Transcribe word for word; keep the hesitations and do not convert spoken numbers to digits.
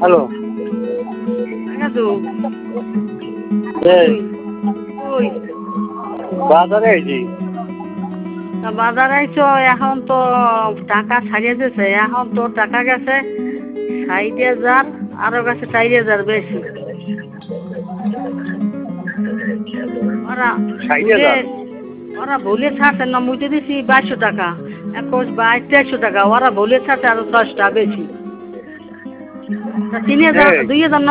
Hello কাকু এই ওই বাজারে আইছি। তা বাজার আইছো, এখন তো টাকা ছাড়িয়ে দিয়েছে, এখন তো টাকা গেছে ষাট হাজার, আরো গেছে চার হাজার বেশি। ওরা ষাট ভুলে হাজার ওরা ভুলে ছাড়ছে না, মুইতে দিছি বাইশশো টাকা, একুশ বাইশ তেইশশো টাকা, ওরা ভুলে ছাড়ছে আরো দশটা বেশি। তা তিন হাজার এই দুই হাজার